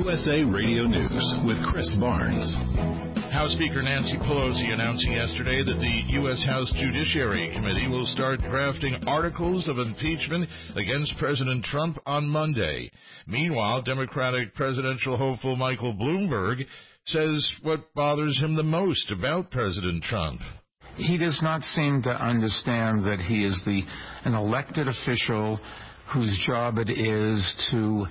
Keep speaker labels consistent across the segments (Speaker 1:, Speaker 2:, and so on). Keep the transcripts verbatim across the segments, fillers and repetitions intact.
Speaker 1: U S A Radio News with Chris Barnes.
Speaker 2: House Speaker Nancy Pelosi announcing yesterday that the U S House Judiciary Committee will start drafting articles of impeachment against President Trump on Monday. Meanwhile, Democratic presidential hopeful Michael Bloomberg says what bothers him the most about President Trump.
Speaker 3: He does not seem to understand that he is the an elected official whose job it is to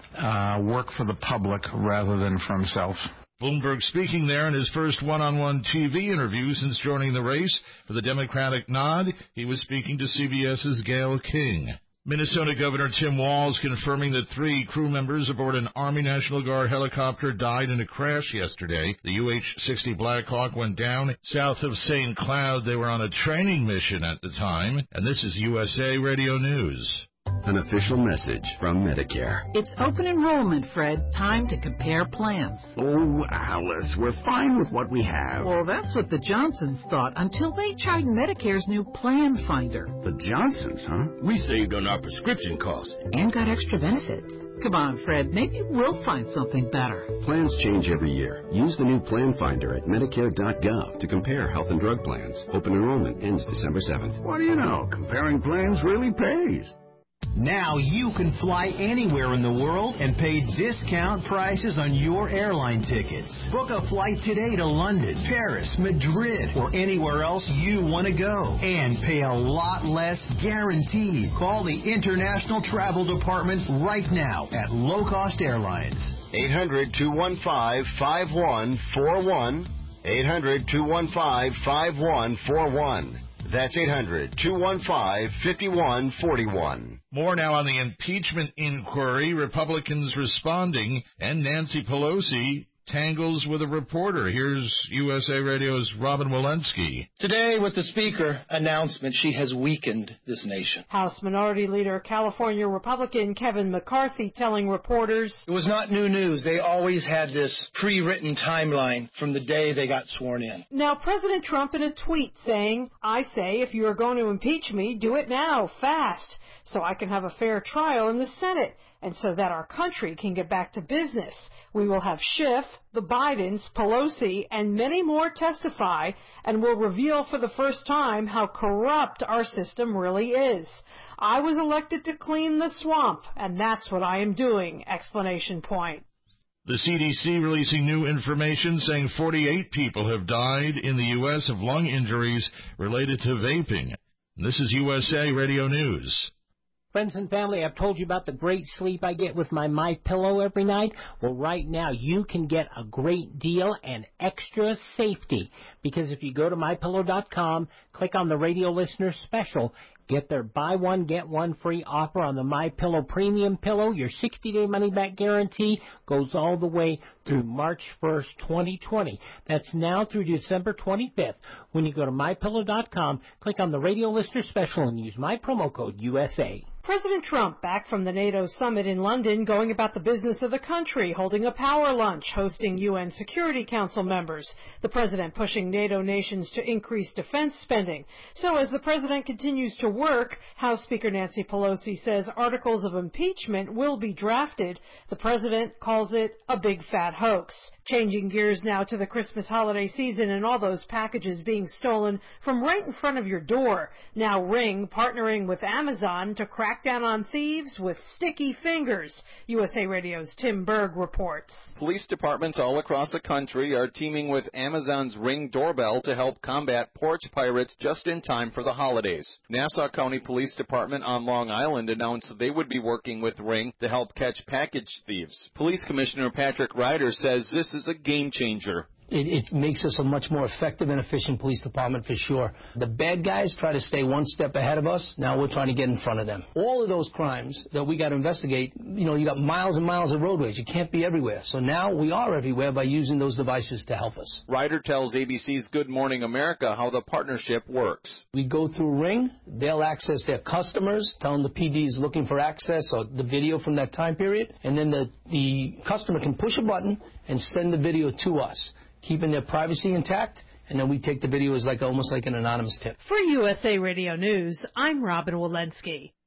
Speaker 3: uh, work for the public rather than for himself.
Speaker 2: Bloomberg speaking there in his first one-on-one T V interview since joining the race for the Democratic nod. He was speaking to CBS's Gayle King. Minnesota Governor Tim Walz confirming that three crew members aboard an Army National Guard helicopter died in a crash yesterday. The U H sixty Black Hawk went down south of Saint Cloud. They were on a training mission at the time. And this is U S A Radio News.
Speaker 4: An official message from Medicare.
Speaker 5: It's open enrollment, Fred. Time to compare plans.
Speaker 4: Oh, Alice, we're fine with what we have.
Speaker 5: Well, that's what the Johnsons thought until they tried Medicare's new Plan Finder.
Speaker 4: The Johnsons, huh?
Speaker 6: We saved on our prescription costs.
Speaker 5: And got extra benefits. Come on, Fred. Maybe we'll find something better.
Speaker 4: Plans change every year. Use the new Plan Finder at Medicare dot gov to compare health and drug plans. Open enrollment ends December seventh.
Speaker 6: What do you know? Comparing plans really pays.
Speaker 7: Now you can fly anywhere in the world and pay discount prices on your airline tickets. Book a flight today to London, Paris, Madrid, or anywhere else you want to go. And pay a lot less guaranteed. Call the International Travel Department right now at Low Cost Airlines.
Speaker 8: eight hundred, two one five, five one four one. eight hundred, two one five, five one four one. That's eight hundred, two one five, five one four one.
Speaker 2: More now on the impeachment inquiry. Republicans responding, and Nancy Pelosi tangles with a reporter. Here's U S A Radio's Robin Walensky.
Speaker 9: Today, with the Speaker announcement, she has weakened this nation.
Speaker 10: House Minority Leader, California Republican Kevin McCarthy telling reporters,
Speaker 9: it was not new news. They always had this pre-written timeline from the day they got sworn in.
Speaker 10: Now, President Trump in a tweet saying, I say if you are going to impeach me, do it now, fast, so I can have a fair trial in the Senate, and so that our country can get back to business. We will have Schiff, the Bidens, Pelosi, and many more testify, and will reveal for the first time how corrupt our system really is. I was elected to clean the swamp, and that's what I am doing, exclamation point.
Speaker 2: The C D C releasing new information saying forty-eight people have died in the U S of lung injuries related to vaping. This is U S A Radio News.
Speaker 11: Friends and family, I've told you about the great sleep I get with my MyPillow every night. Well, right now you can get a great deal and extra safety, because if you go to my pillow dot com, click on the radio listener special, get their buy one, get one free offer on the MyPillow Premium Pillow. Your sixty-day money-back guarantee goes all the way through March first, twenty twenty. That's now through December twenty-fifth. When you go to my pillow dot com, click on the radio listener special and use my promo code U S A.
Speaker 10: President Trump back from the NATO summit in London, going about the business of the country, holding a power lunch, hosting U N Security Council members. The president pushing NATO nations to increase defense spending. So as the president continues to work, House Speaker Nancy Pelosi says articles of impeachment will be drafted. The president calls it a big fat hoax. Changing gears now to the Christmas holiday season and all those packages being stolen from right in front of your door. Now Ring partnering with Amazon to crack down on thieves with sticky fingers. U S A Radio's Tim Berg reports.
Speaker 12: Police departments all across the country are teaming with Amazon's Ring doorbell to help combat porch pirates just in time for the holidays. Nassau County Police Department on Long Island announced they would be working with Ring to help catch package thieves. Police Commissioner Patrick Ryder says this is a game changer.
Speaker 13: It, it makes us a much more effective and efficient police department for sure. The bad guys try to stay one step ahead of us. Now we're trying to get in front of them. All of those crimes that we got to investigate, you know, you got miles and miles of roadways. You can't be everywhere. So now we are everywhere by using those devices to help us.
Speaker 12: Ryder tells A B C's Good Morning America how the partnership works.
Speaker 13: We go through Ring. They'll access their customers, tell them the P D is looking for access or the video from that time period. And then the, the customer can push a button and send the video to us, keeping their privacy intact, and then we take the video as like almost like an anonymous tip.
Speaker 10: For U S A Radio News, I'm Robin Walensky.